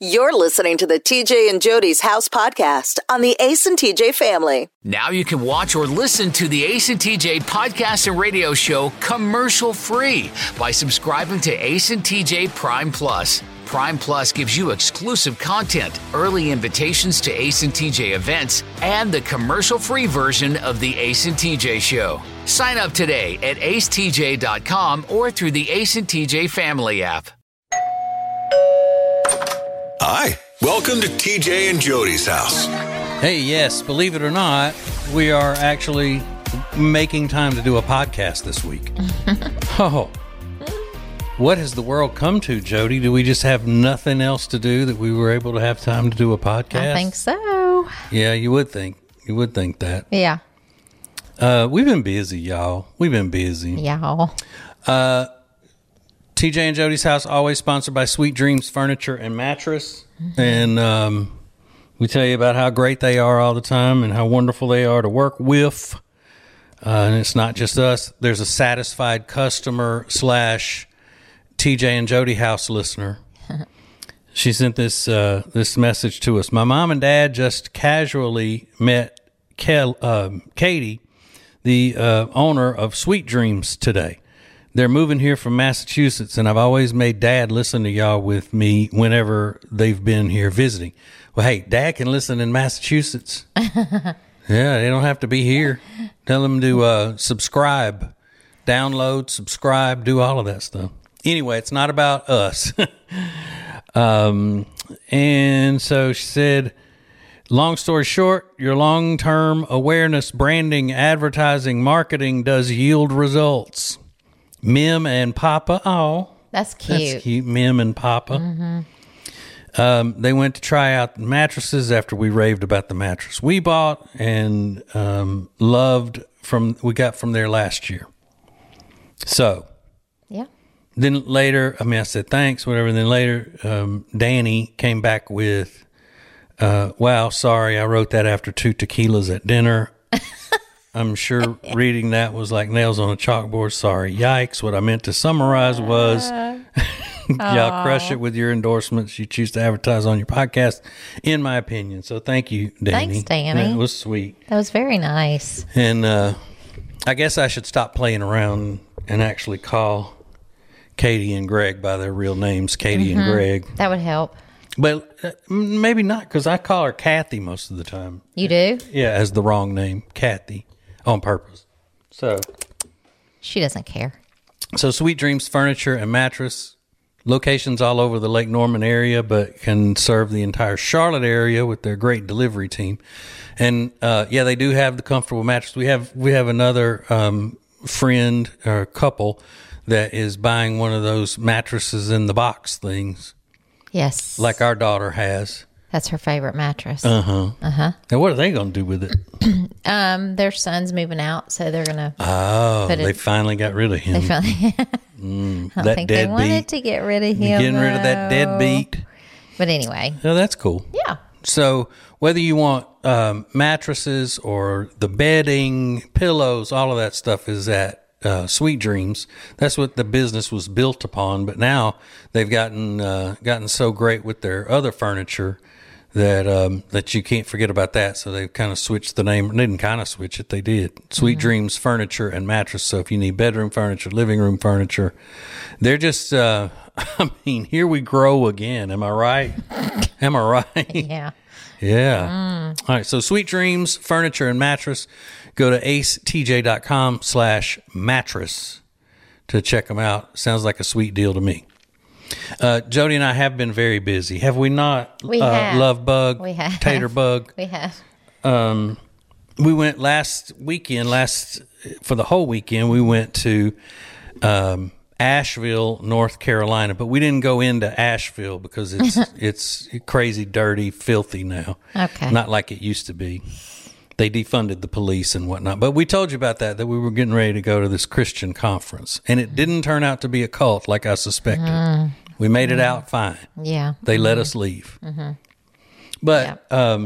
You're listening to the TJ and Jody's House podcast on the Ace and TJ family. Now you can watch or listen to the Ace and TJ podcast and radio show commercial-free by subscribing to Ace and TJ Prime Plus. Prime Plus gives you exclusive content, early invitations to Ace and TJ events, and the commercial-free version of the Ace and TJ show. Sign up today at acetj.com or through the Ace and TJ family app. Hi, welcome to TJ and Jody's house. Hey, yes, believe it or not, we are actually making time to do a podcast this week. Oh, what has the world come to, Jody? Do we just have nothing else to do that we were able to have time to do a podcast? I think so. Yeah, you would think. You would think that. Yeah. We've been busy, y'all. We've been busy. Y'all. TJ and Jody's house, always sponsored by Sweet Dreams Furniture and Mattress. Mm-hmm. And we tell you about how great they are all the time and how wonderful they are to work with. And it's not just us. There's a satisfied customer / TJ and Jody house listener. She sent this message to us. My mom and dad just casually met Katie, the owner of Sweet Dreams, today. They're moving here from Massachusetts, and I've always made Dad listen to y'all with me whenever they've been here visiting. Well, hey, Dad can listen in Massachusetts. Yeah, they don't have to be here. Tell them to subscribe, download, subscribe, do all of that stuff. Anyway, it's not about us. And so she said, long story short, your long-term awareness, branding, advertising, marketing does yield results. Mim and Papa. Oh, that's cute. That's cute. Mim and Papa. Mm-hmm. They went to try out the mattresses after we raved about the mattress we bought and we got from there last year. So, yeah. Then later, I said thanks, whatever. And then later, Danny came back with, wow, sorry, I wrote that after 2 tequilas at dinner. I'm sure reading that was like nails on a chalkboard. Sorry. Yikes. What I meant to summarize was y'all crush it with your endorsements you choose to advertise on your podcast, in my opinion. So thank you, Danny. Thanks, Danny. That was sweet. That was very nice. And I guess I should stop playing around and actually call Katie and Greg by their real names, Katie and Greg. That would help. But maybe not, because I call her Kathy most of the time. You do? Yeah, as the wrong name, Kathy. On purpose. So she doesn't care. So Sweet Dreams Furniture and Mattress, locations all over the Lake Norman area, but can serve the entire Charlotte area with their great delivery team. And yeah, they do have the comfortable mattress. We have another friend or couple that is buying one of those mattresses in the box things. Yes. Like our daughter has. That's her favorite mattress. Now, what are they going to do with it? Their son's moving out, so they're going to. Oh, they finally got rid of him. They finally. I don't think they wanted to get rid of him. Getting rid of that deadbeat. But anyway. Oh, that's cool. Yeah. So whether you want mattresses or the bedding, pillows, all of that stuff is at Sweet Dreams. That's what the business was built upon. But now they've gotten so great with their other furniture that you can't forget about that. So they've kind of switched the name. They didn't kind of switch it. They did. Sweet Dreams Furniture and Mattress. So if you need bedroom furniture, living room furniture, they're just, here we grow again. Am I right? Am I right? Yeah. Yeah. All right. So Sweet Dreams Furniture and Mattress. Go to acetj.com/mattress to check them out. Sounds like a sweet deal to me. Jody and I have been very busy. Have we not? We have. Love Bug. We have. Tater Bug. We have. We went last weekend, for the whole weekend, we went to Asheville, North Carolina, but we didn't go into Asheville because it's crazy, dirty, filthy now. Okay. Not like it used to be. They defunded the police and whatnot. But we told you about that we were getting ready to go to this Christian conference. And it didn't turn out to be a cult like I suspected. We made it out fine. Yeah. They let us leave. But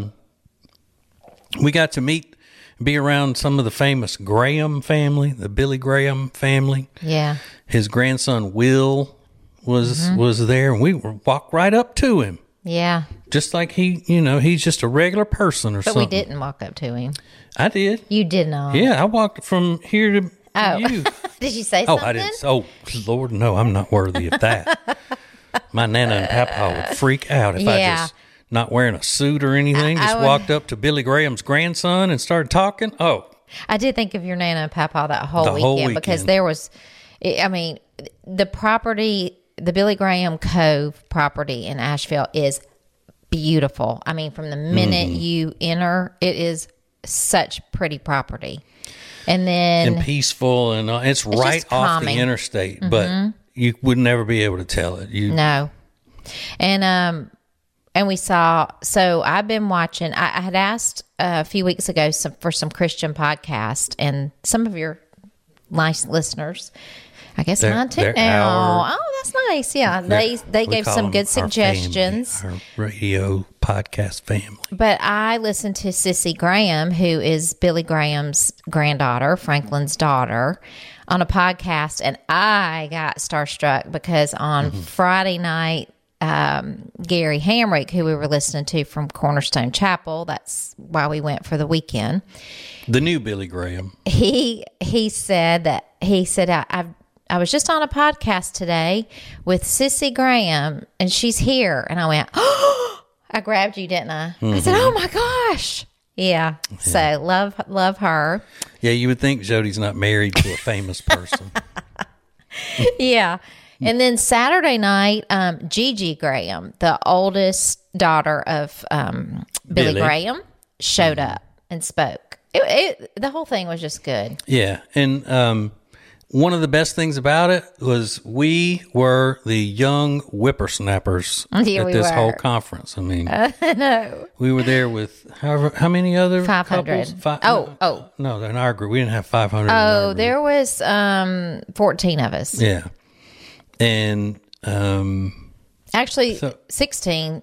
we got to be around some of the famous Graham family, the Billy Graham family. Yeah. His grandson, Will, was there. And we walked right up to him. Yeah. Just like he's just a regular person or something. But we didn't walk up to him. I did. You did not. Yeah, I walked from here to you. Did you say something? Oh, I didn't. Oh, Lord, no, I'm not worthy of that. My Nana and Papa would freak out if I just not wearing a suit or anything, just walked up to Billy Graham's grandson and started talking. Oh. I did think of your Nana and Papa that whole weekend because there was, I mean, the property, the Billy Graham Cove property in Asheville is beautiful. I mean, from the minute you enter, it is such pretty property. And peaceful, and it's right off the interstate, but you would never be able to tell it. No. And we saw, so I've been watching, I had asked a few weeks ago for some Christian podcast, and some of your nice listeners, I guess mine too now. Oh, that's nice. Yeah. They gave some good suggestions. Our radio podcast family. But I listened to Sissy Graham, who is Billy Graham's granddaughter, Franklin's daughter, on a podcast, and I got starstruck because on Friday night, Gary Hamrick, who we were listening to from Cornerstone Chapel, that's why we went for the weekend. The new Billy Graham. He said I was just on a podcast today with Sissy Graham, and she's here. And I went, oh, I grabbed you, didn't I? I said, oh my gosh. Yeah. So love her. Yeah, you would think Jody's not married to a famous person. Yeah. And then Saturday night, Gigi Graham, the oldest daughter of Billy Graham, showed up and spoke. The whole thing was just good. Yeah. And one of the best things about it was we were the young whippersnappers at this whole conference. I mean, no. We were there with how many other 500. couples? No, in our group. We didn't have 500. Oh, there was 14 of us. Yeah. And actually 16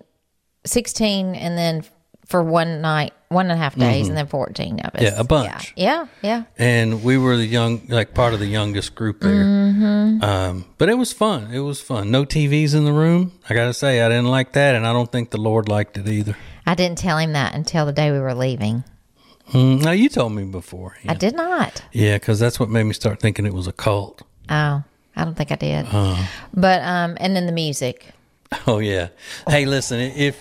and then for one night, 1.5 days, and then 14 of us. Yeah, a bunch. Yeah. And we were part of the youngest group there. But it was fun. No TVs in the room. I got to say, I didn't like that, and I don't think the Lord liked it either. I didn't tell him that until the day we were leaving. No, you told me before. I did not. Yeah, because that's what made me start thinking it was a cult. Oh, I don't think I did. But and then the music. Oh yeah. Hey, listen,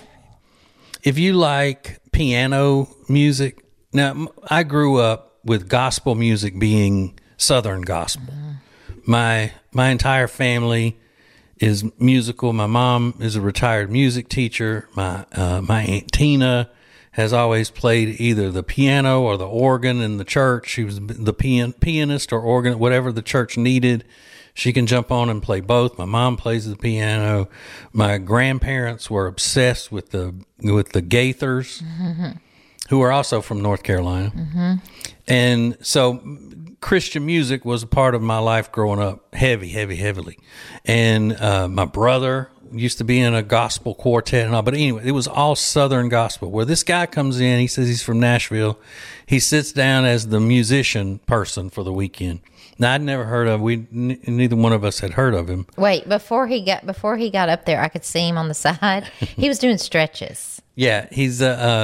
if you like piano music, now I grew up with gospel music being Southern gospel. My entire family is musical. My mom is a retired music teacher. My Aunt Tina has always played either the piano or the organ in the church. She was the pianist or organ, whatever the church needed. She can jump on and play both. My mom plays the piano. My grandparents were obsessed with the Gaithers, who are also from North Carolina. And so Christian music was a part of my life growing up, heavily. And my brother used to be in a gospel quartet and all. But anyway, it was all Southern gospel. Where this guy comes in, he says he's from Nashville. He sits down as the musician person for the weekend. Now, I'd never heard of. Neither one of us had heard of him. Before he got up there, I could see him on the side. He was doing stretches. Yeah, he's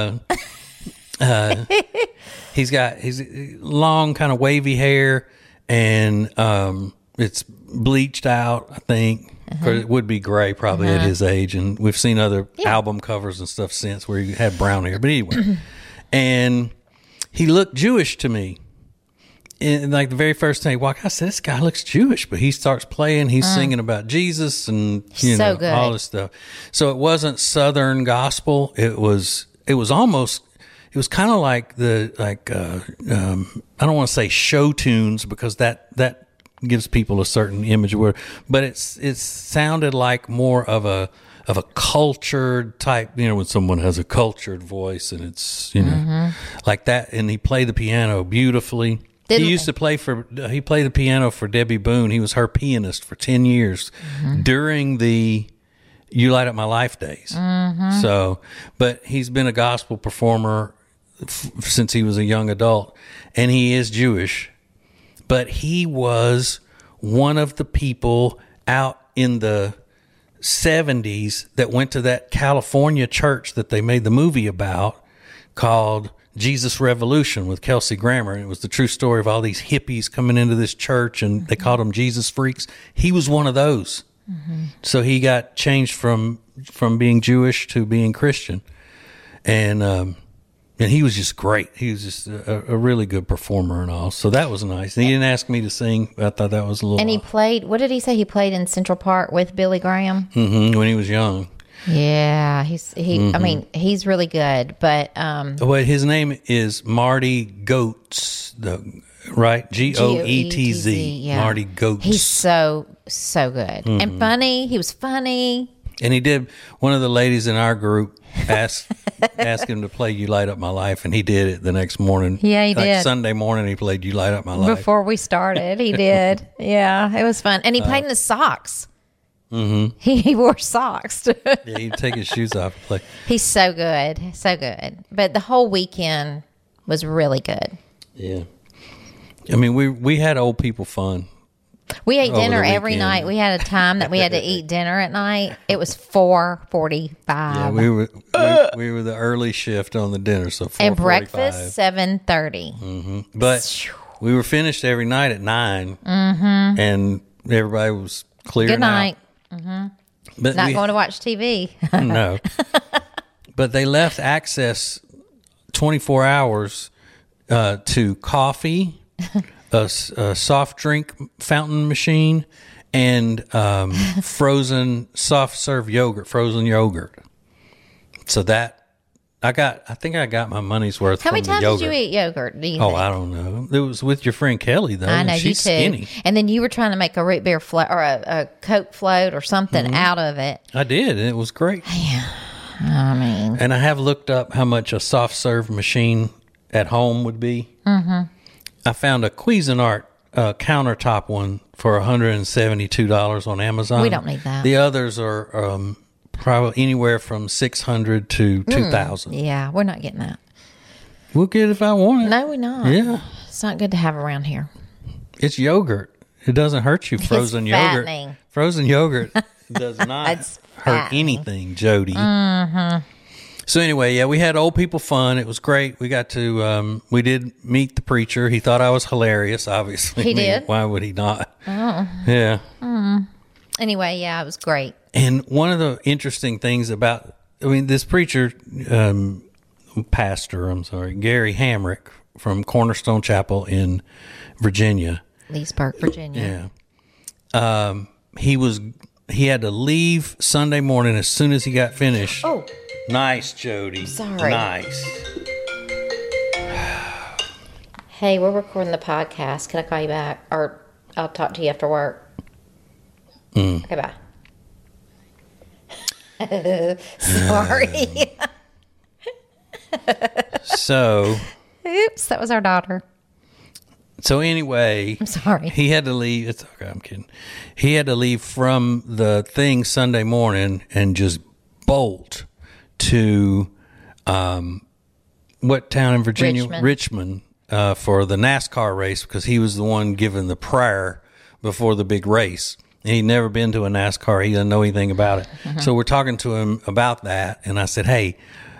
he's long, kind of wavy hair, and it's bleached out, I think. It would be gray probably at his age, and we've seen other album covers and stuff since where he had brown hair. But anyway, and he looked Jewish to me. And like the very first time he walked, I said, this guy looks Jewish, but he starts playing, he's singing about Jesus and all this stuff. So it wasn't Southern gospel. It was kind of like I don't want to say show tunes because that gives people a certain image of word, but it sounded like more of a cultured type, when someone has a cultured voice and it's, like that. And he played the piano beautifully. He played the piano for Debbie Boone. He was her pianist for 10 years during the You Light Up My Life days. So, but he's been a gospel performer since he was a young adult, and he is Jewish. But he was one of the people out in the 70s that went to that California church that they made the movie about called Jesus Revolution with Kelsey Grammer. And it was the true story of all these hippies coming into this church, and they called them Jesus freaks. He was one of those. So he got changed from being Jewish to being Christian. And he was just great. He was just a really good performer and all. So that was nice. And he didn't ask me to sing. I thought that was a little. And he played. What did he say? He played in Central Park with Billy Graham. When he was young. Yeah, I mean, he's really good. But well, his name is Marty Goetz, right? Goetz. Yeah. Marty Goetz. He's so good and funny. He was funny. And he did. One of the ladies in our group asked him to play "You Light Up My Life," and he did it the next morning. Yeah, he did. Sunday morning, he played "You Light Up My Life" before we started. He did. Yeah, it was fun, and he played in his socks. He wore socks. Yeah, he'd take his shoes off and play. He's so good, so good. But the whole weekend was really good. Yeah, I mean, we had old people fun. We ate dinner the every weekend. night. We had a time that we had to eat dinner at night. It was 4:45. Yeah, we were the early shift on the dinner, so 4:45. And breakfast 7:30. But we were finished every night at 9, and everybody was clearing Good night. out. But Not going to watch TV. No. But they left access 24 hours to coffee, a soft drink fountain machine, and frozen soft serve yogurt, frozen yogurt. So that I think I got my money's worth. How many from the times yogurt. did you eat yogurt? Do you Oh, think? I don't know. It was with your friend Kelly, though. I know, She's you too. skinny. And then you were trying to make a root beer float or a Coke float or something out of it. I did, and it was great. I mean, And I have looked up how much a soft serve machine at home would be. I found a Cuisinart countertop one for $172 on Amazon. We don't need that. The others are probably anywhere from $600 to $2,000. yeah, we're not getting that. We'll get it if I want it. No, we're not. Yeah, It's not good to have around here. it's yogurt. It doesn't hurt you. Frozen yogurt. fattening. Frozen yogurt does not It's hurt fattening. anything, Jody. So anyway, yeah, we had old people fun. It was great. We got to, we did meet the preacher. He thought I was hilarious, obviously. He I mean, did? Why would he not? Oh. Yeah. Anyway, yeah, it was great. And one of the interesting things about, this preacher, pastor, Gary Hamrick from Cornerstone Chapel in Virginia. Leesburg, Virginia. Yeah. He had to leave Sunday morning as soon as he got finished. Oh, Nice, Jody. Sorry. Nice. hey, we're recording the podcast. Can I call you back? Or I'll talk to you after work. Okay, bye. Sorry. So Oops, that was our daughter. anyway, I'm sorry. he had to leave. It's okay. I'm kidding. He had to leave from the thing Sunday morning and just bolt to what town in Virginia? Richmond for the NASCAR race, because he was the one giving the prayer before the big race. And he'd never been to a NASCAR. He doesn't know anything about it. So we're talking to him about that. And I said, hey,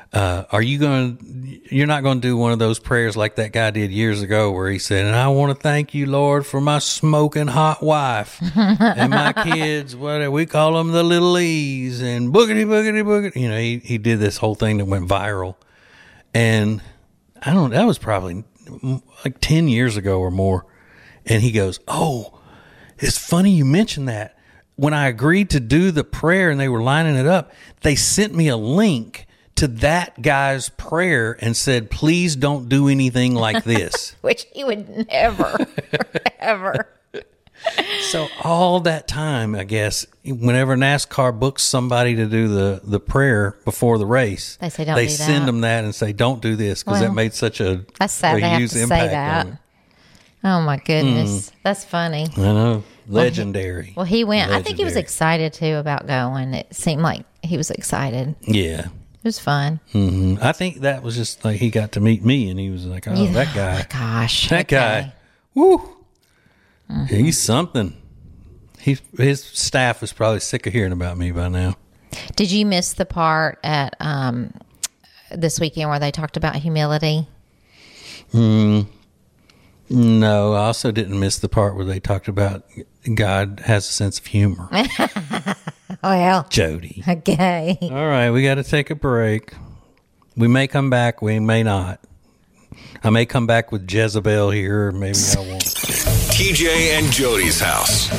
you're not going to do one of those prayers like that guy did years ago where he said, and I want to thank you, Lord, for my smoking hot wife and my kids, what we call them, the little E's, and boogity, boogity, boogity. He did this whole thing that went viral. And that was probably like 10 years ago or more. And he goes, oh, it's funny you mentioned that. When I agreed to do the prayer and they were lining it up, they sent me a link to that guy's prayer and said, please don't do anything like this. Which he would never, ever. So all that time, I guess, whenever NASCAR books somebody to do the prayer before the race, They say, "Don't they do send that." them that and say, don't do this, because that made such a That's sad they have huge to say impact that. on it. Oh, my goodness. That's funny. I know. Legendary. Well, he went. I think he was Legendary. excited, too, about going. It seemed like he was excited. Yeah. It was fun. I think that was just like he got to meet me and he was like, oh, that guy. Gosh. That okay. guy. Woo. He's something. His staff is probably sick of hearing about me by now. Did you miss the part at this weekend where they talked about humility? No, I also didn't miss the part where they talked about God has a sense of humor. Well, Jody. okay. All right, we got to take a break. We may come back, we may not. I may come back with Jezebel here, or maybe I won't. TJ and Jody's house.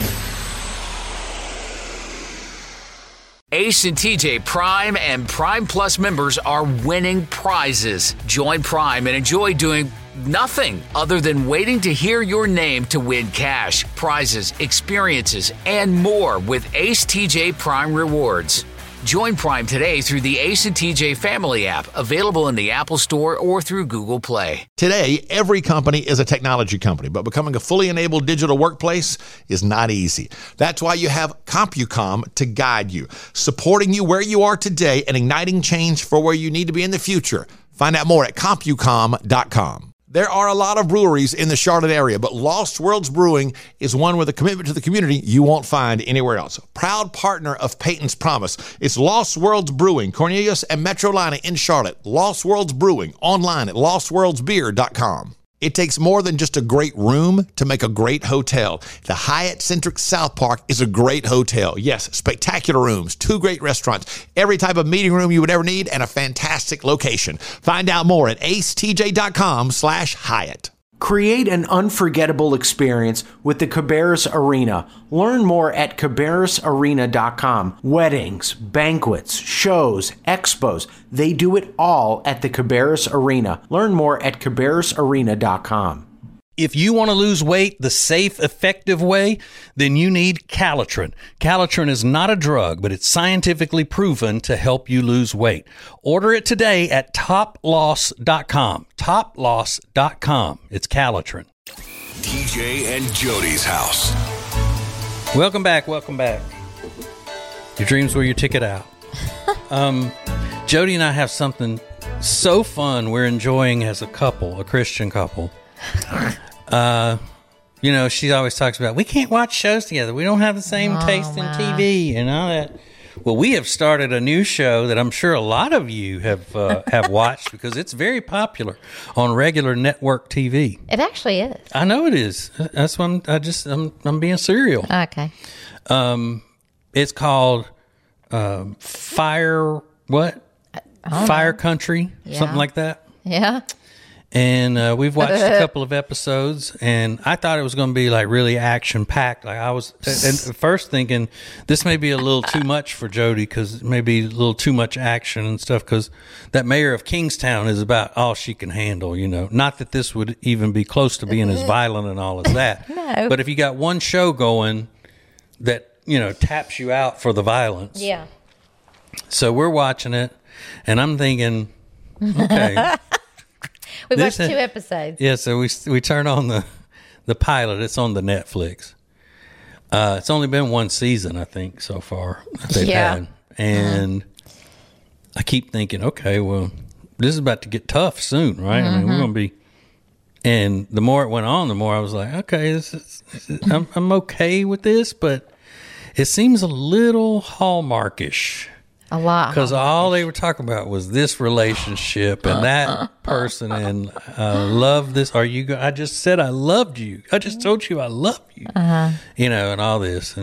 Ace and TJ Prime and Prime Plus members are winning prizes. Join Prime and enjoy doing nothing other than waiting to hear your name to win cash, prizes, experiences, and more with Ace TJ Prime Rewards. Join Prime today through the Ace and TJ Family app, available in the Apple Store or through Google Play. Today, every company is a technology company, but becoming a fully enabled digital workplace is not easy. That's why you have CompuCom to guide you, supporting you where you are today and igniting change for where you need to be in the future. Find out more at CompuCom.com. There are a lot of breweries in the Charlotte area, but Lost Worlds Brewing is one with a commitment to the community you won't find anywhere else. Proud partner of Peyton's Promise. It's Lost Worlds Brewing, Cornelius and Metrolina in Charlotte. Lost Worlds Brewing, online at lostworldsbeer.com. It takes more than just a great room to make a great hotel. The Hyatt Centric South Park is a great hotel. Yes, spectacular rooms, 2 great restaurants, every type of meeting room you would ever need, and a fantastic location. Find out more at acetj.com/Hyatt. Create an unforgettable experience with the Cabarrus Arena. Learn more at cabarrusarena.com. Weddings, banquets, shows, expos, they do it all at the Cabarrus Arena. Learn more at cabarrusarena.com. If you want to lose weight the safe, effective way, then you need Calitrin. Calitrin is not a drug, but it's scientifically proven to help you lose weight. Order it today at toploss.com. Toploss.com. It's Calitrin. TJ and Jody's house. Welcome back. Welcome back. Your dreams were your ticket out. Jody and I have something so fun we're enjoying as a couple, a Christian couple. You know, she always talks about, we can't watch shows together. We don't have the same taste in TV and all that. Well, we have started a new show that I'm sure a lot of you have watched because it's very popular on regular network TV. It actually is. I know it is. That's why I'm being serial. Okay. It's called Fire Country, something like that. Yeah. And we've watched a couple of episodes, and I thought it was going to be like really action packed. Like I was at first thinking this may be a little too much for Jody because it may be a little too much action and stuff. Because that mayor of Kingstown is about all she can handle, you know. Not that this would even be close to being as violent and all as that. No. But if you got one show going that, you know, taps you out for the violence. Yeah. So we're watching it, and I'm thinking, okay. We watched 2 episodes. Yeah, so we turn on the pilot. It's on the Netflix. It's only been 1 season, I think, so far that they've had. And I keep thinking, okay, well, this is about to get tough soon, right? I mean, we're going to be. And the more it went on, the more I was like, okay, I'm okay with this, but it seems a little Hallmarkish. A lot. Because all they were talking about was this relationship and that person and love this. I just said I loved you. I just told you I love you. You know, and all this.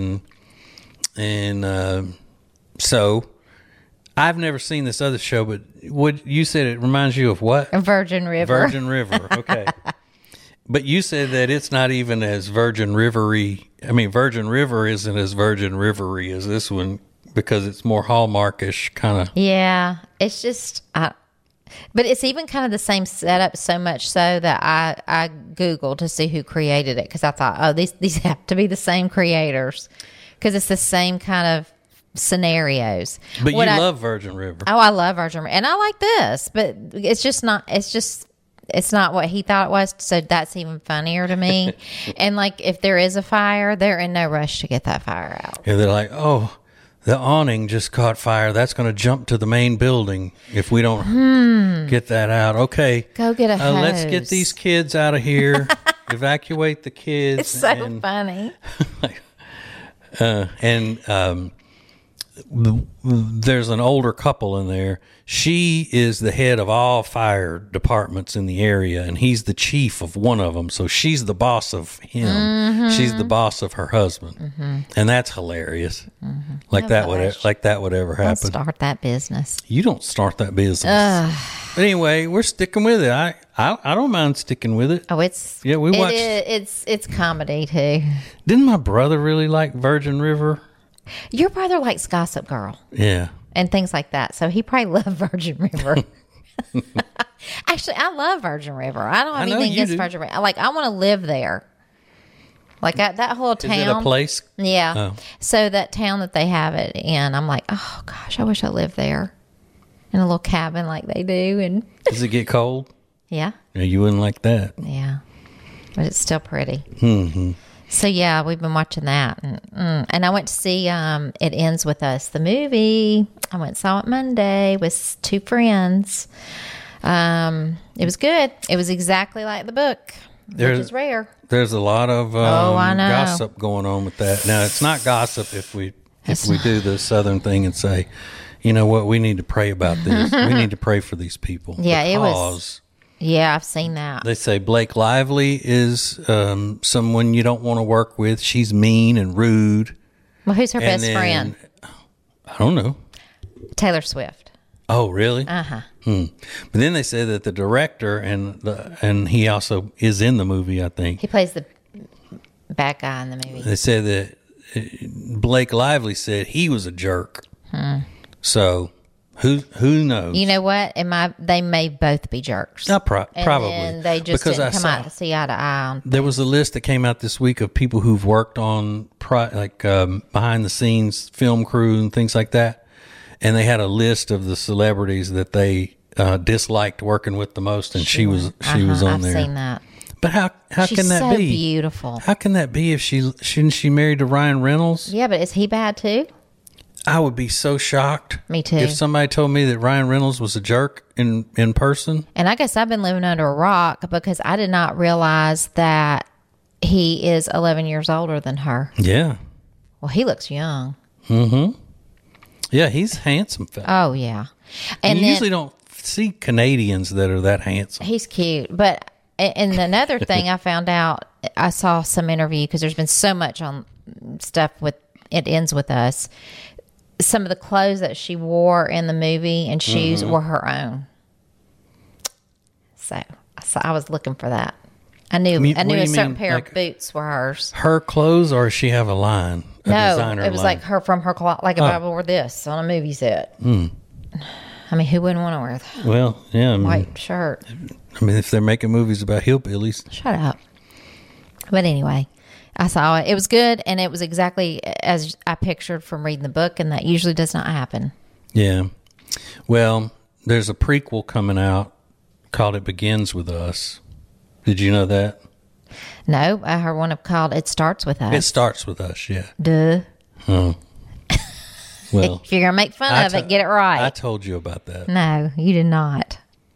And so I've never seen this other show, but what you said it reminds you of what? Virgin River. Virgin River. Okay. But you said that it's not even as Virgin River-y. I mean, Virgin River isn't as Virgin River-y as this one. Because it's more Hallmarkish kind of. Yeah, it's just, but it's even kind of the same setup. So much so that I Googled to see who created it because I thought, oh, these have to be the same creators because it's the same kind of scenarios. But you love Virgin River. Oh, I love Virgin River, and I like this, but it's just not. It's not what he thought it was. So that's even funnier to me. And like, if there is a fire, they're in no rush to get that fire out. Yeah, they're like, oh. The awning just caught fire. That's going to jump to the main building if we don't get that out. Okay. Go get a hose. Let's get these kids out of here. Evacuate the kids. It's so funny. There's an older couple in there. She is the head of all fire departments in the area, and he's the chief of one of them. So she's the boss of him. Mm-hmm. She's the boss of her husband, and that's hilarious. Mm-hmm. Like that would ever Don't happen. start that business. You don't start that business. But anyway, we're sticking with it. I don't mind sticking with it. Oh, it's We watched. It's comedy too. Didn't my brother really like Virgin River? Your brother likes Gossip Girl Yeah. and things like that, so he probably loved Virgin River. Actually, I love Virgin River. I don't have I know anything you against do. Virgin River. Like, I want to live there. Like that whole town. Is it a place? Yeah. Oh. So that town that they have it in, I'm like, oh gosh, I wish I lived there in a little cabin like they do. And Does it get cold? yeah, Yeah, you wouldn't like that. yeah, but it's still pretty. Mm-hmm. So yeah, we've been watching that, and I went to see It Ends With Us, the movie. I went and saw it Monday with 2 friends. It was good. It was exactly like the book, which is rare. There's a lot of I know. gossip going on with that. Now, it's not gossip if we do the Southern thing and say, you know what, we need to pray about this. We need to pray for these people. Yeah, it was- because Yeah, I've seen that. they say Blake Lively is someone you don't want to work with. She's mean and rude. Well, who's her And best then- friend? I don't know. Taylor Swift. Oh, really? Uh-huh. But then they say that the director and he also is in the movie, I think. He plays the bad guy in the movie. They said that Blake Lively said he was a jerk. So who knows? You know what? They may both be jerks. No, probably. And they just Because didn't I come out to see eye to eye on. There was a list that came out this week of people who've worked on behind the scenes film crew and things like that, and they had a list of the celebrities that they disliked working with the most, and she was on I've there. seen that. But how She's can that so be? beautiful. How can that be if shouldn't she married to Ryan Reynolds? Yeah, but is he bad too? I would be so shocked. Me too. If somebody told me that Ryan Reynolds was a jerk in person. And I guess I've been living under a rock because I did not realize that he is 11 years older than her. Yeah. Well, he looks young. Yeah, he's a handsome fella. Oh, yeah. And you then usually don't see Canadians that are that handsome. he's cute. But, and another thing I found out, I saw some interview because there's been so much on stuff with It Ends With Us. Some of the clothes that she wore in the movie and shoes were her own. So I was looking for that. I knew What do a you certain mean, pair like of boots were hers. Her clothes, or does she have a line? A No, designer it was line? like her from her closet. Like if I wore this on a movie set. I mean, who wouldn't want to wear that Well, yeah. white shirt? I mean, if they're making movies about hillbillies. Shut up. But anyway, I saw it. It was good, and it was exactly as I pictured from reading the book, and that usually does not happen. Yeah. Well, there's a prequel coming out called It Begins With Us. Did you know that? No, I heard one called It Starts With Us. It starts with us, yeah. Duh. Oh. Well, If you're going to make fun of it, get it right. I told you about that. No, you did not.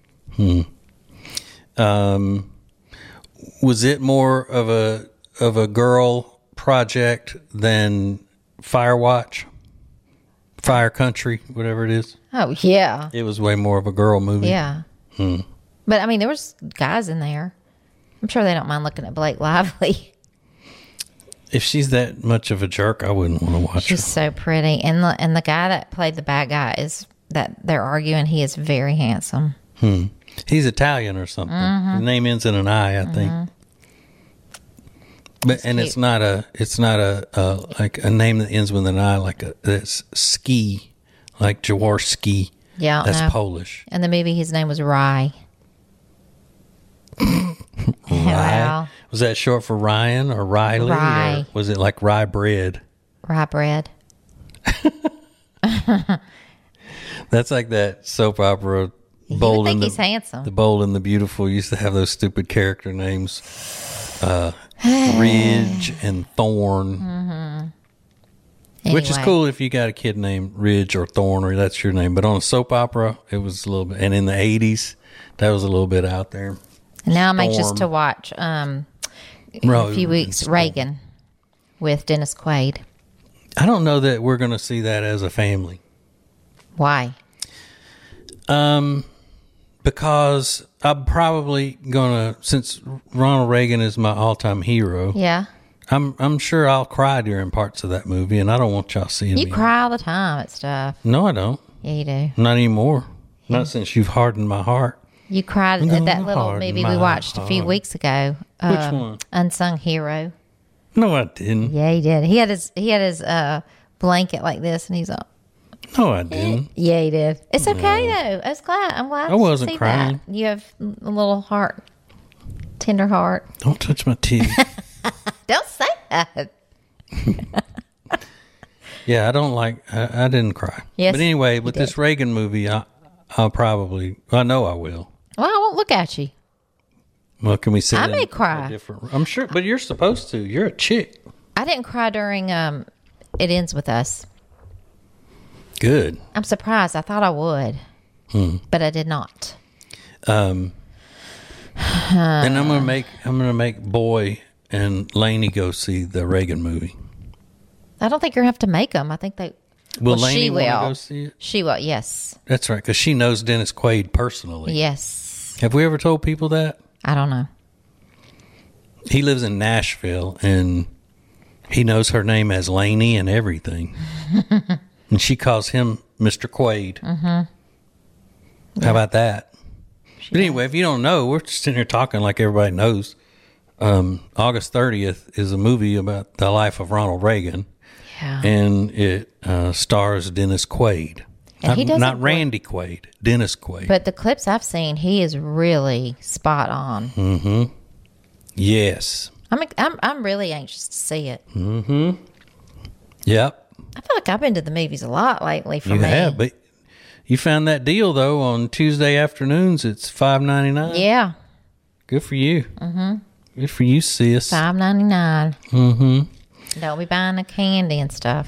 Was it more of a girl project than Firewatch? Fire Country, whatever it is. Oh, yeah. It was way more of a girl movie. Yeah. But, I mean, there was guys in there. I'm sure they don't mind looking at Blake Lively. If she's that much of a jerk, I wouldn't want to watch her. She's so pretty. And the guy that played the bad guy is that they're arguing. He is very handsome. He's Italian or something. His name ends in an I, I think. But and cute. it's not a like a name that ends with an I, like that's ski, like Jaworski. Yeah, that's no. Polish. In the movie, his name was Rye. Wow. Was that short for Ryan or Riley? Rye. Or was it like rye bread? Rye bread. That's like that soap opera. You Bold would think and he's handsome. The Bold and the Beautiful used to have those stupid character names, Ridge and Thorn. Which is Anyway. cool if you got a kid named Ridge or Thorn, or that's your name. But on a soap opera, it was a little bit. And in the 80s, that was a little bit out there. And now I'm anxious Storm. to watch in a Road few and weeks Storm. Reagan with Dennis Quaid. I don't know that we're going to see that as a family. Why? Because I'm probably going to, since Ronald Reagan is my all-time hero. Yeah. I'm sure I'll cry during parts of that movie, and I don't want y'all seeing me. You cry all the time at stuff. No, I don't. Yeah, you do. Not anymore. Not since you've hardened my heart. You cried No, at that little hard movie my we watched a few heart. weeks ago. Which one? Unsung Hero. No, I didn't. Yeah, he did. He had his blanket like this, and he's all. No, I didn't. Yeah, he did. It's okay though. I'm glad. I wasn't to see crying. That. You have a little heart, tender heart. Don't touch my teeth. Don't say that. Yeah, I don't like. I didn't cry. Yes, but anyway, you with did. this Reagan movie, I know I will. Well, I won't look at you. Well, can we say I may cry. I'm sure, but you're supposed to. You're a chick. I didn't cry during It Ends With Us. Good. I'm surprised. I thought I would, but I did not. And I'm gonna make Boy and Lainey go see the Reagan movie. I don't think you're going to have to make them. I think they. Will well, Lainey she want to will. go see it? She will. Yes. That's right, because she knows Dennis Quaid personally. Yes. Have we ever told people that? I don't know. He lives in Nashville, and he knows her name as Lainey and everything. And she calls him Mr. Quaid. Mm-hmm. How about that? But anyway, if you don't know, we're just sitting here talking like everybody knows. August 30th is a movie about the life of Ronald Reagan. Yeah. And it stars Dennis Quaid. And he doesn't not voice- Randy Quaid, Dennis Quaid. But the clips I've seen, he is really spot on. Mm-hmm. Yes. I'm really anxious to see it. Mm-hmm. Yep. I feel like I've been to the movies a lot lately for You me. have, but you found that deal though on Tuesday afternoons. It's $5.99. Yeah, Good for you. Mm-hmm. Good for you, sis. $5.99. Mm-hmm. Don't be buying the candy and stuff.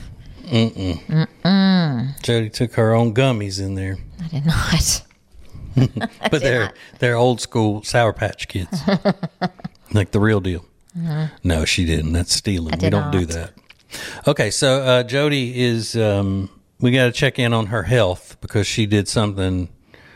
Jody took her own gummies in there, I did not. but they're old school Sour Patch Kids, like the real deal. No, she didn't. That's stealing. I We did don't do not. that. Okay, so Jody is. We got to check in on her health because she did something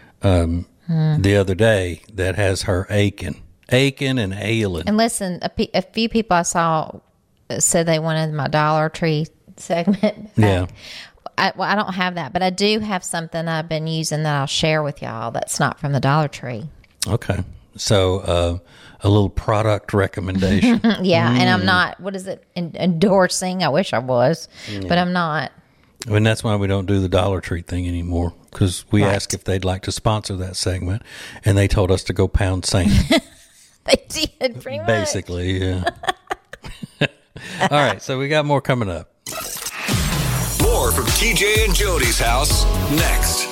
the other day that has her aching and ailing. And listen, a few people I saw said they wanted my Dollar Tree segment Yeah. back. I don't have that, but I do have something I've been using that I'll share with y'all that's not from the Dollar Tree. Okay, so a little product recommendation. Yeah, and I'm not, what is it, endorsing? I wish I was, but I'm not. And that's why we don't do the Dollar Tree thing anymore, because we Right. asked if they'd like to sponsor that segment, and they told us to go pound sand, They did, pretty much. basically. Yeah. All right, so we got more coming up. More from TJ and Jody's house next.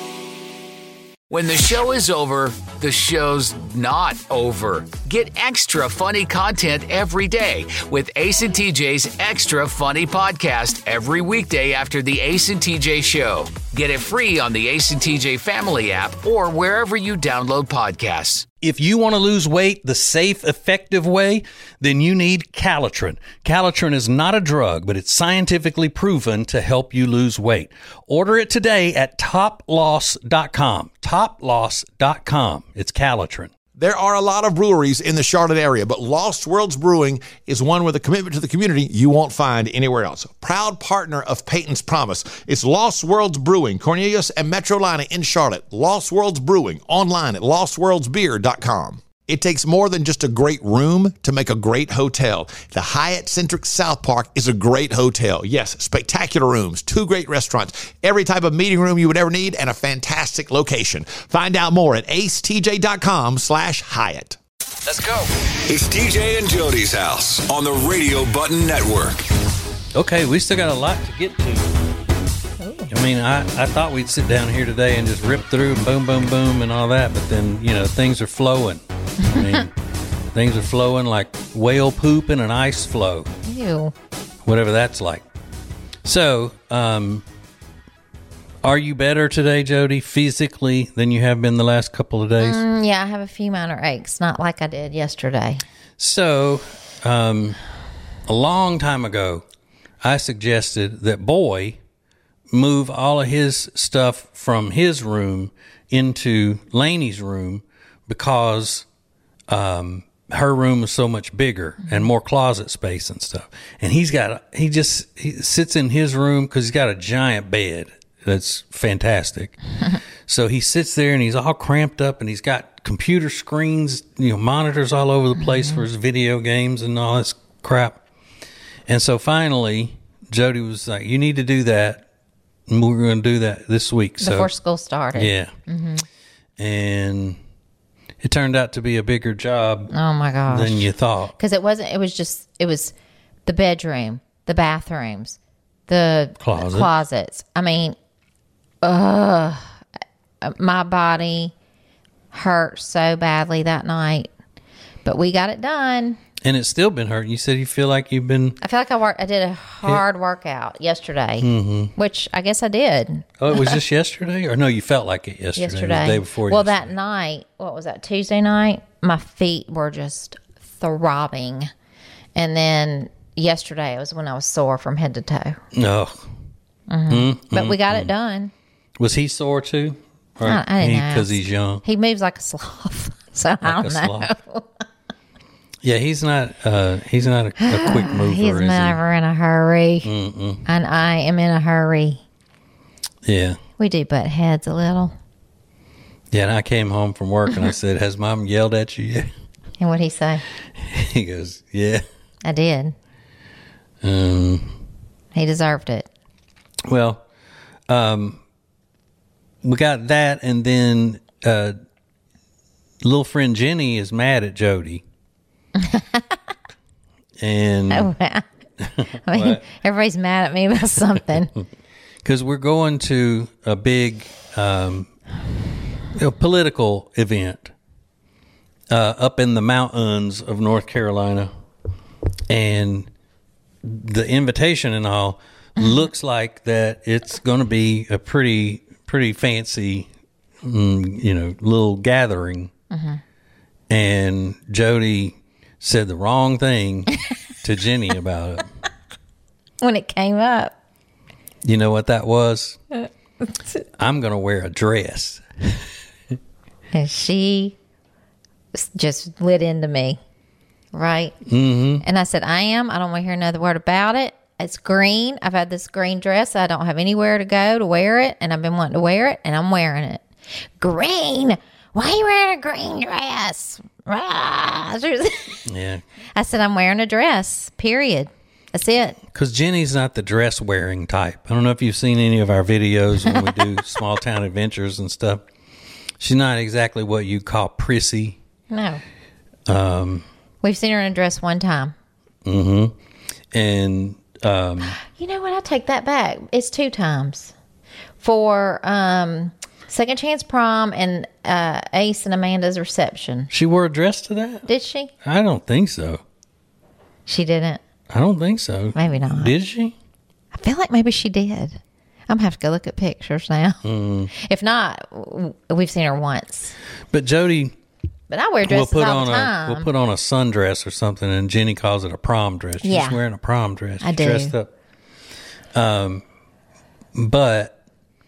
When the show is over, the show's not over. Get extra funny content every day with Ace and TJ's Extra Funny Podcast every weekday after the Ace and TJ Show. Get it free on the Ace and TJ Family app or wherever you download podcasts. If you want to lose weight the safe, effective way, then you need Calitrin. Calitrin is not a drug, but it's scientifically proven to help you lose weight. Order it today at toploss.com. Toploss.com. It's Calitrin. There are a lot of breweries in the Charlotte area, but Lost Worlds Brewing is one with a commitment to the community you won't find anywhere else. Proud partner of Peyton's Promise. It's Lost Worlds Brewing, Cornelius and Metrolina in Charlotte. Lost Worlds Brewing, online at lostworldsbeer.com. It takes more than just a great room to make a great hotel. The Hyatt Centric South Park is a great hotel. Yes, spectacular rooms, 2 great restaurants, every type of meeting room you would ever need, and a fantastic location. Find out more at acetj.com/Hyatt. Let's go. It's TJ and Jody's house on the Radio Button Network. Okay, we still got a lot to get to. I mean, I thought we'd sit down here today and just rip through and boom, boom, boom and all that, but then, things are flowing. I mean, things are flowing like whale poop in an ice flow, Ew. whatever that's like. So, are you better today, Jody, physically than you have been the last couple of days? Yeah, I have a few minor aches, not like I did yesterday. So, a long time ago, I suggested that Boy move all of his stuff from his room into Lainey's room because her room is so much bigger and more closet space and stuff. And he sits in his room because he's got a giant bed that's fantastic. So he sits there and he's all cramped up and he's got computer screens, monitors all over the place for his video games and all this crap. And so finally, Jody was like, you need to do that. And we're going to do that this week. Before school started. Yeah. And it turned out to be a bigger job Oh my gosh. than you thought. Because it was the bedroom, the bathrooms, the closets. I mean, my body hurt so badly that night, but we got it done. And it's still been hurting. You said you feel like you've been... I feel like I did a hard workout yesterday, which I guess I did. Oh, it was just yesterday? Or no, you felt like it yesterday. It was the day before Well, yesterday. that night, what was that, Tuesday night? My feet were just throbbing. And then yesterday was when I was sore from head to toe. No. But we got it done. Was he sore too? Or I didn't ask. Because he's young. He moves like a sloth, so I don't know. Sloth. Yeah, he's not a quick mover. He's is he? never in a hurry, and I am in a hurry. Yeah. We do butt heads a little. Yeah, and I came home from work and I said, has Mom yelled at you yet? And what'd he say? He goes, yeah. I did. He deserved it. Well, we got that, and then little friend Jenny is mad at Jody. And I mean, everybody's mad at me about something. because we're going to a big political event up in the mountains of North Carolina, and the invitation and all looks like that it's going to be a pretty fancy, little gathering. And Jody said the wrong thing to Jenny about it. When it came up. You know what that was? I'm going to wear a dress. And she just lit into me, right? Mm-hmm. And I said, I don't want to hear another word about it. It's green. I've had this green dress. I don't have anywhere to go to wear it, and I've been wanting to wear it, and I'm wearing it. Green? Why are you wearing a green dress? Yeah. I said, I'm wearing a dress, period. That's it. Because Jenny's not the dress wearing type. I don't know if you've seen any of our videos when we do small town adventures and stuff. She's not exactly what you call prissy. No. We've seen her in a dress one time. Mm-hmm. And you know what? I take that back. It's 2 times. For Second Chance Prom and Ace and Amanda's reception. she wore a dress to that? Did she? I don't think so. She didn't. I don't think so. Maybe not. Did she? I feel like maybe she did. I'm going to have to go look at pictures now. If not, we've seen her once. But Jody... But I wear dresses all the time. We'll put on a sundress or something, and Jenny calls it a prom dress. She's Yeah. wearing a prom dress. I She's do. dressed up. But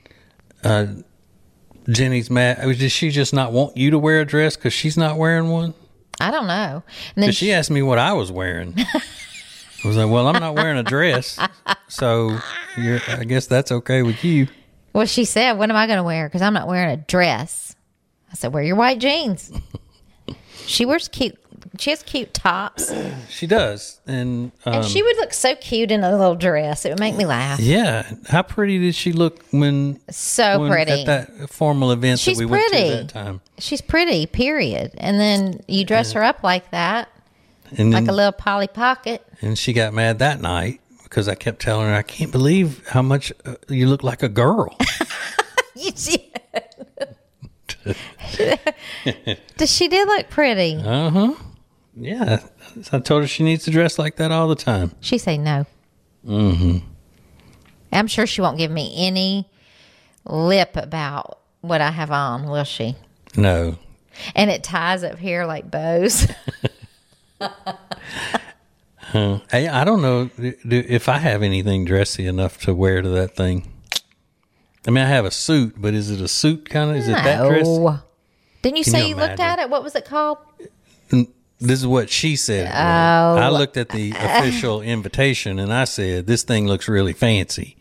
Jenny's mad. Does she just not want you to wear a dress because she's not wearing one? I don't know. And then Because she asked me what I was wearing. I was like, well, I'm not wearing a dress, so I guess that's okay with you. well, she said, what am I going to wear? Because I'm not wearing a dress. I said, wear your white jeans. She wears cute. She has cute tops. She does. And she would look so cute in a little dress. It would make me laugh. yeah. How pretty did she look when Pretty. at that formal event She's that we went pretty. to that time? She's pretty, period. And then you dress her up like that, And like then, a little Polly Pocket. and she got mad that night because I kept telling her, I can't believe how much you look like a girl. You did. She did look pretty. Yeah. I told her she needs to dress like that all the time. She say no. Mm-hmm. I'm sure she won't give me any lip about what I have on, will she? No. And it ties up here like bows. Hey, I don't know if I have anything dressy enough to wear to that thing. I mean, I have a suit, but is it a suit kind of? Is it that dressy? Didn't you say you looked at it? What was it called? This is what she said. I looked at the official invitation and I said, this thing looks really fancy.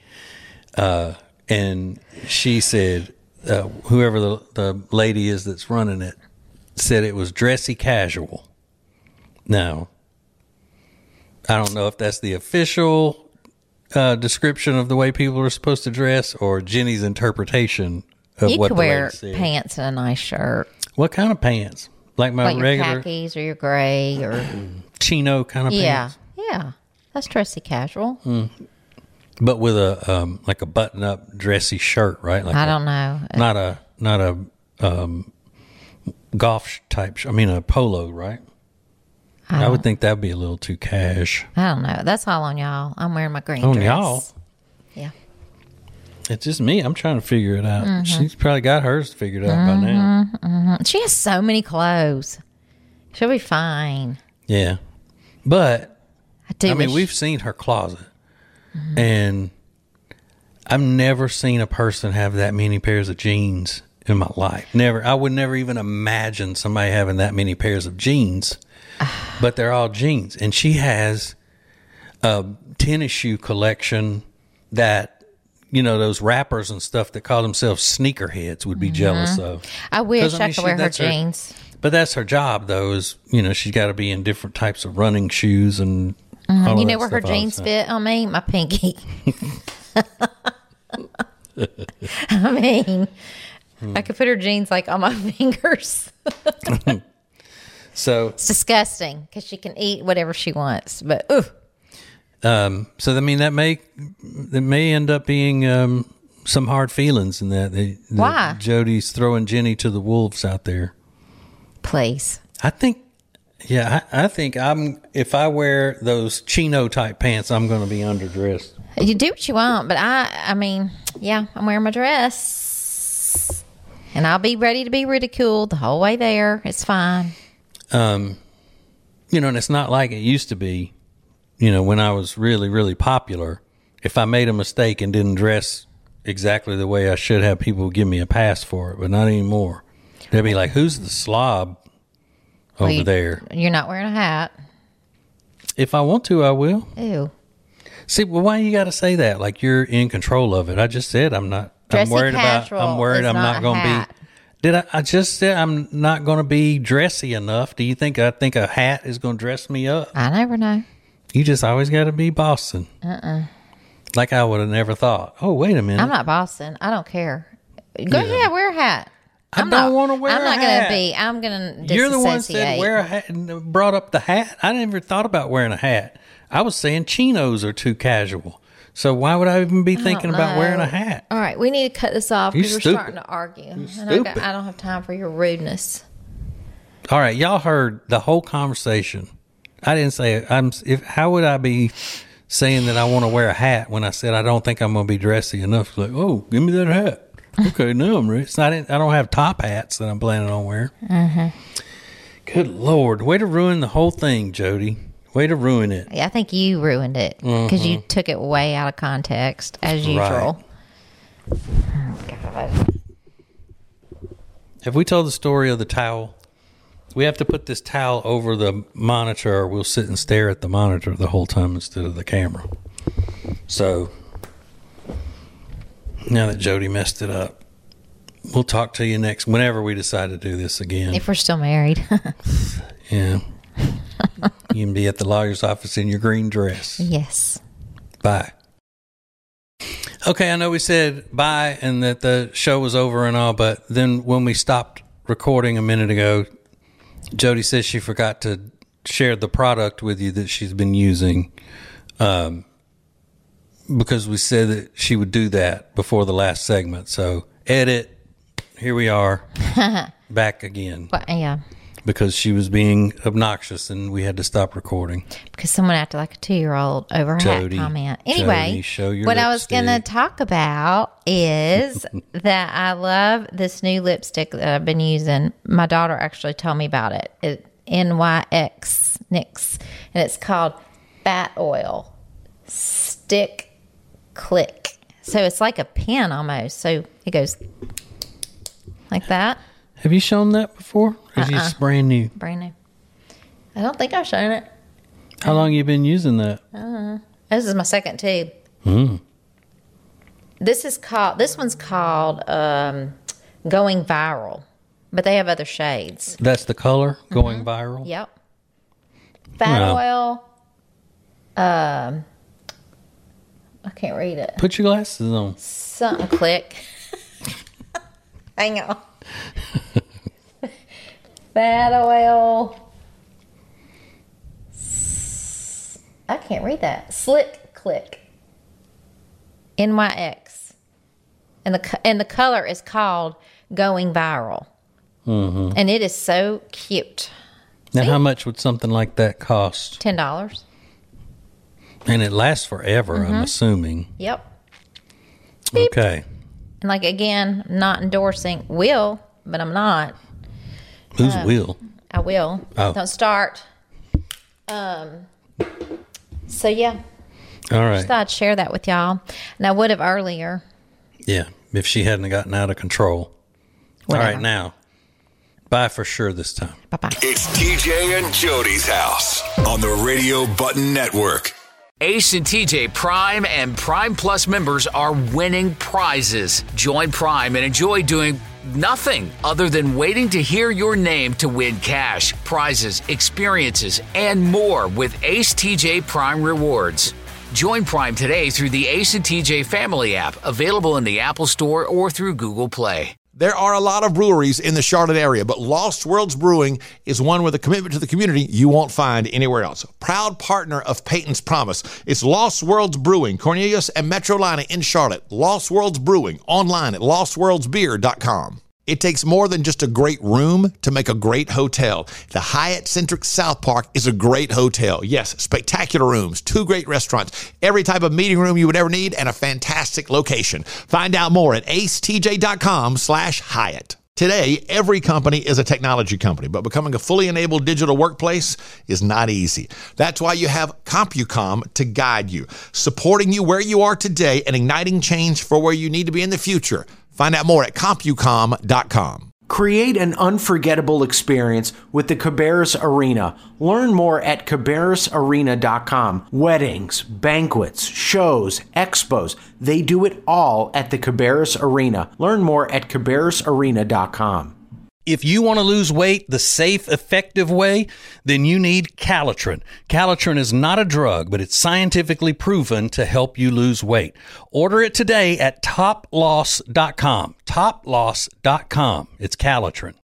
And she said, whoever the lady is that's running it said it was dressy casual. Now, I don't know if that's the official description of the way people are supposed to dress or Jenny's interpretation of what the lady said. You could wear pants and a nice shirt. What kind of pants? Like my regular your khakis or your gray or chino kind of pants? Yeah. That's dressy casual. But with a like a button up dressy shirt, right? Like I don't know. Not a golf type. I mean a polo, right? I would think that'd be a little too cash. I don't know. That's all on y'all. I'm wearing my green On dress. y'all? Yeah. It's just me. I'm trying to figure it out. She's probably got hers figured out by now. She has so many clothes. She'll be fine. Yeah. But, I mean, we've seen her closet. And I've never seen a person have that many pairs of jeans in my life. Never. I would never even imagine somebody having that many pairs of jeans. But they're all jeans. And she has a tennis shoe collection that, you know, those rappers and stuff that call themselves sneakerheads would be jealous of. I wish I could wear her jeans. But that's her job, though, is, you know, she's got to be in different types of running shoes and all You of know that where her stuff jeans also. fit on me? My pinky. I mean, I could put her jeans like on my fingers. So It's disgusting because she can eat whatever she wants. But, ooh. so I mean, that may end up being some hard feelings in that. Why? Jody's throwing Jenny to the wolves out there. Please. I think, I think if I wear those chino type pants, I'm going to be underdressed. You do what you want, but I mean, yeah, I'm wearing my dress. And I'll be ready to be ridiculed the whole way there. It's fine. You know, and it's not like it used to be, you know, when I was really, really popular. If I made a mistake and didn't dress exactly the way I should have, people would give me a pass for it, but not anymore. They'd be like, who's the slob over there? You're not wearing a hat. If I want to, I will. Ew. See, well, why you got to say that? Like you're in control of it. I just said I'm not. Dressy I'm worried casual I'm worried is I'm not not a going to hat. be. Did I just said I'm not going to be dressy enough? Do you think I think a hat is going to dress me up? I never know. You just always got to be Boston. Like I would have never thought. Oh, wait a minute. I'm not Boston. I don't care. Go ahead, wear a hat. I don't want to wear I'm a not hat. going to be. I'm going to You're the one that disassociate. said wear a hat and brought up the hat. I never thought about wearing a hat. I was saying chinos are too casual. So why would I even be thinking about wearing a hat? All right, we need to cut this off You because we're stupid. starting to argue. You And stupid. I don't have time for your rudeness. All right, y'all heard the whole conversation. I didn't say how would I be saying that I want to wear a hat when I said I don't think I'm going to be dressy enough? Like, oh, give me that hat. Okay, now I'm ready. It's not. I don't have top hats that I'm planning on wearing. Good Lord, way to ruin the whole thing, Jody. Way to ruin it. Yeah, I think you ruined it because you took it way out of context as usual. Oh, God. Have we told the story of the towel? We have to put this towel over the monitor or we'll sit and stare at the monitor the whole time instead of the camera. So, now that Jody messed it up, we'll talk to you whenever we decide to do this again. If we're still married. Yeah. You can be at the lawyer's office in your green dress. Yes. Bye. Okay, I know we said bye and that the show was over and all, but then when we stopped recording a minute ago, Jody says she forgot to share the product with you that she's been using because we said that she would do that before the last segment. So, edit. Here we are. Back again. But, yeah. Because she was being obnoxious and we had to stop recording. Because someone acted like a 2-year-old over her hat comment. Anyway, Jody, show your what I was going to lipstick. talk about is that I love this new lipstick that I've been using. My daughter actually told me about it. NYX, and it's called fat oil. Stick click. So it's like a pen almost. So it goes like that. Have you shown that before? Or is it brand new? Brand new. I don't think I've shown it. How long you been using that? This is my second tube. This one's called Going Viral, but they have other shades. That's the color, Going Viral? Yep. Fat oil. I can't read it. Put your glasses on. Something click. Hang on. Fat oil. I can't read that. Slick click. NYX. And the color is called Going Viral. And it is so cute. Now, how much would something like that cost? $10. And it lasts forever, I'm assuming. Yep. Beep. Okay. And like, again, I'm not endorsing Will, but I'm not. Who's Will? I will. Oh. Don't start. So, yeah. All right. Just thought I'd share that with y'all. And I would have earlier. Yeah, if she hadn't gotten out of control. Whatever. All right, now. Bye for sure this time. Bye-bye. It's TJ and Jody's house on the Radio Button Network. Ace and TJ Prime and Prime Plus members are winning prizes. Join Prime and enjoy doing nothing other than waiting to hear your name to win cash, prizes, experiences, and more with Ace TJ Prime Rewards. Join Prime today through the Ace and TJ Family app, available in the Apple Store or through Google Play. There are a lot of breweries in the Charlotte area, but Lost Worlds Brewing is one with a commitment to the community you won't find anywhere else. Proud partner of Peyton's Promise. It's Lost Worlds Brewing, Cornelius and Metrolina in Charlotte. Lost Worlds Brewing, online at lostworldsbeer.com. It takes more than just a great room to make a great hotel. The Hyatt Centric South Park is a great hotel. Yes, spectacular rooms, 2 great restaurants, every type of meeting room you would ever need, and a fantastic location. Find out more at acetj.com/Hyatt. Today, every company is a technology company, but becoming a fully enabled digital workplace is not easy. That's why you have CompuCom to guide you, supporting you where you are today and igniting change for where you need to be in the future. Find out more at CompuCom.com. Create an unforgettable experience with the Cabarrus Arena. Learn more at cabarrusarena.com. Weddings, banquets, shows, expos, they do it all at the Cabarrus Arena. Learn more at cabarrusarena.com. If you want to lose weight the safe, effective way, then you need Calitrin. Calitrin is not a drug, but it's scientifically proven to help you lose weight. Order it today at toploss.com. Toploss.com. It's Calitrin.